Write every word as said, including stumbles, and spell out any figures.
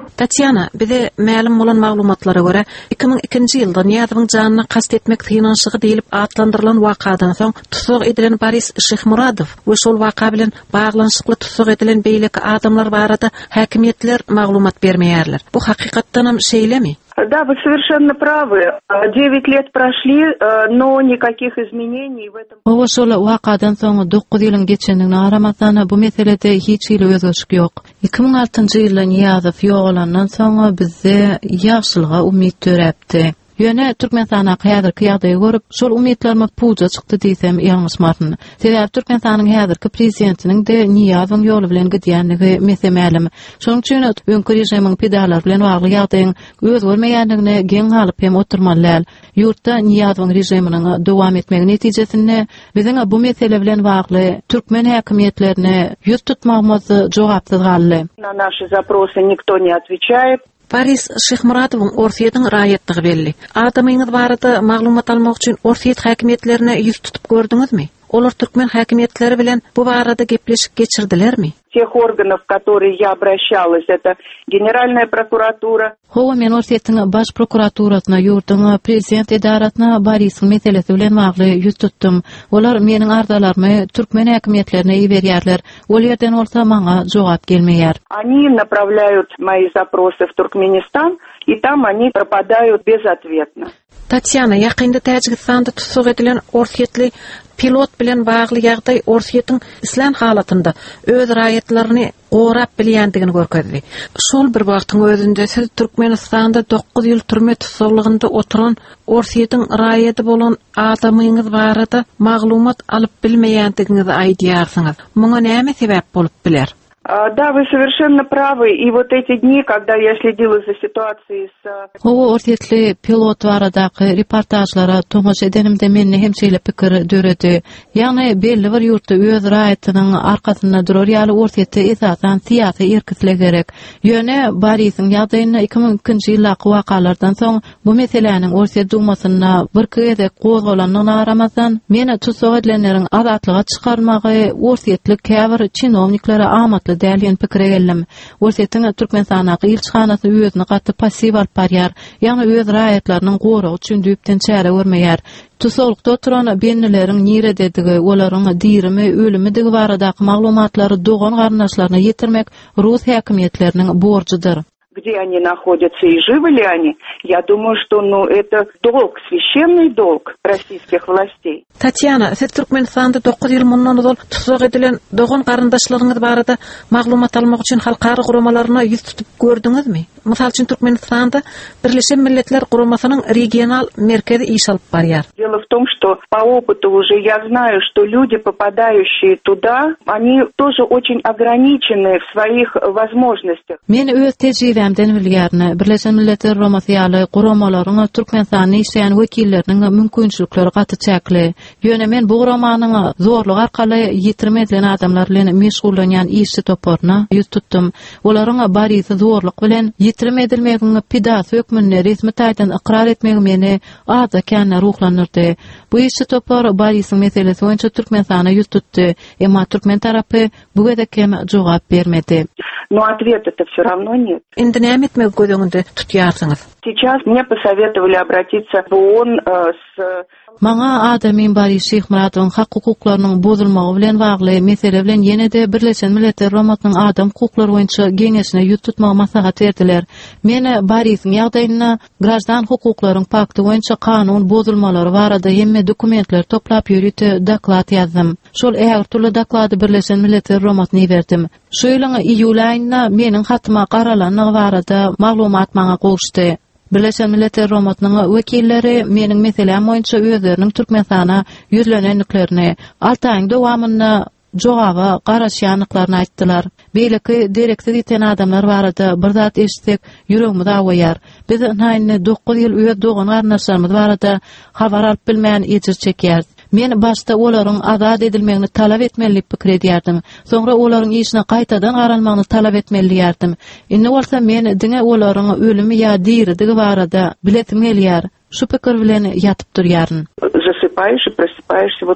Tatiana, bize ma'lum bolan maglumatlara göre iki ming ikinji ýylda Niýazowyň janyna kast etmek tynanşygy diýilip atlandyrylan wakadan soň tutsak edilen Boris Şyhmuradow we şol waka bilen baglanşykly tutsak edilen beýleki adamlar barada häkimiýetler maglumat bermeýärler. Bu hakykatdan hem şeýlemi? Да, вы совершенно правы. Девять лет прошли, но никаких изменений в этом. O şol wakadan soň dokuz ýylyň geçendigine garamazdan bu meselede hiç ýyly özgürlük ýok. iki ming altynjy ýylda Niýazow ýogalandan soň bizde ýaşylyga umyt töräpdi. Ýöne Türkmenistana häzirki ýagdaýy görüp, şol umytlarıma puja çykdy diýsem ýalňyşmaryn. Sebäp Türkmenistanyň häzirki prezidentiniň de Niýazowyň ýoly bilen gidýänligi mesemälem. Şonuň üçin öňkü rejimiň pedagoglar bilen bagly ýagdaýyň özgörmeýänligine geň alyp hem oturmalylar. Ýurtda Niýazowyň rejiminiň dowam etmegi netijesinde biziň bu mesele bilen bagly türkmen häkimiýetlerine ýüz tutmagymyz jogapsyz galdy. На наши запросы никто не отвечает. Boris Şyhmuradowyň orsiýetyň raýatligi belli. Adamyňyz barada maglumat almak üçin orsiýet häkimiýetlerine ýüz tutup gördüňizmi? Olar türkmen häkimiýetleri bilen bu barada gepleşip geçirdilermi? Тех органов, в которые я обращалась, это Генеральная прокуратура. Howa men orsiýetiň baş prokuraturasyna, ýurtyň prezident edaratyna Borysyň meselesi bilen bagly ýüz tutdum. Olar meniň ardalarmy türkmen häkimiýetlerine ýerberýärler. Ol ýerden bolsa maňa jogap gelmeýär. Они направляют мои запросы в Туркменистан, и там они пропадают безответно. Tatiana, ýakynda Täjikistanda tutsak edilen orsiýetli pilot bilen bagly ýagdaý orsiýetiň islan halatynda öz raýatlaryny gorap bilýändigini görkezdi. Şol bir wagtyň özünde siz Türkmenistanda dokuz ýyl türme tutsakligynda oturan orsiýetiň raýaty bolan adamyňyz barada maglumat alyp bilmeýändiginizi aýdýarsyňyz. Muňa näme sebäp bolup biler? Да, вы совершенно правы. И вот эти дни, когда я следила за ситуацией с... Howa orsiýetli pilot baradaky reportajlara toňaş edenimde meni hemçeýle pikir döredi. Ýagny belli bir ýurtda öz raýatynyň arkasynda durar ýaly orsiýetde esasan siýasy erkisle gerek. Ýöne Borysyň ýagdaýyna iki ming ikinji ýyldaky wakalardan soň bu meseleniň orsiýet dumasyna bir kere gozgalanyna garamazdan meni tutsak edilenleriň azatlyga çykarmagy orsiýetli käbir çinovniklara amatly dälýän pikire geldim. Orsiýetiň Türkmenistanaky ilçhanasy özüne gaty passiw alyp barýar, ýagny öz raýatlarynyň goragy üçin düýpden çäre görmeýär. Tusaklykda oturan benlileriň nirededigi, olaryň dirimi, ölümidigi baradaky maglumatlary dogan garnaşlaryna ýetirmek Rus häkimiýetleriniň borjydyr. Где они находятся и живы ли они, я думаю, что ну, это долг, священный долг российских властей. Tatiana, siz Türkmenistanda dokuz ýyl mundan ozal tutsak edilen dogan garyndaşlaryňyz barada maglumat almak üçin halkara guramalarına ýüz tutup gördüňizmi? Mysal üçin Türkmenistanda Birleşen Milletler Guramasynyň regional merkezi iş alyp barýar. Дело в том, что по опыту уже я знаю, что люди, попадающие туда, они тоже очень ограничены в своих возможностях. Men öz tejribemden bilýärni, Birleşen Milletler Guramasyny guramalaryň Türkmenistanyň işleýän wekilleriniň mümkinçilikleri gaty çäkli. Ýöne men bu guramanyň zorlugy arkaly ýetirmeden adamlar bilen meşgullanýan işçi toporuna ýüz tutdum. Olaryň Borysy zorluk bilen ýetirme edilmegiň pida sökmünde resmi taýdan ikrar etmegi meni aza känne ruhlandyrdy. Bu işçi topor Borysyň meselesi boýunça Türkmenistana ýüz tutdy, emma türkmen tarapy bu gedek hem jogap bermedi. Но ответа-то всё равно нет. Indi näme etmek gözüňizde tutýarsyňyz? Сейчас мне посоветовали обратиться в ООН э, с... Maňa adamyň Boris Şyhmuradowyň hak hukuklarynyň bozulmagy bilen bagly mesele bilen ýene-de Birleşen Milletler Guramasynyň adam hukuklary boýunça geňeşine ýüz tutmagy maslahat berdiler. Meni Borysyň ýagdaýyna grajdan hukuklaryň pakty boýunça kanun bozulmalary barada hemme dokumentler toplap ýürütdi, doklad ýazdym. Şol äger türlü doklady Birleşen Milletler Guramasyna berdim. Şu ýylyň iýul aýynda meniň hatyma garalanyny barada maglumat maňa gowuşdy. Birleşen Milletler Guramasynyň wekilleri meniň meselem boýunça özleriniň Türkmenistana ýüzlenenliklerini, alty aýyň dowamyna jogaba garaşýanlyklaryny aýtdylar. Beýleki direksiz iten adamlar barada bir zat eşitsek ýüregimiz awaýar. Biz näýne dokuz ýyl öz dogan garnaşlarymyz barada habar alyp bilmeýän ejir çekýär. Men başta olaryň azad edilmegini talap etmelilik pikir edýärdim. Soňra olaryň işine gaýtadan garalmagyny talap etmeliýärdim. Indi bolsa men diňe olaryň ölümi ýa diridigi barada biletim gelýär. Şu pikir bilen ýatyp durýaryn. Засыпаешь и просыпаешься вот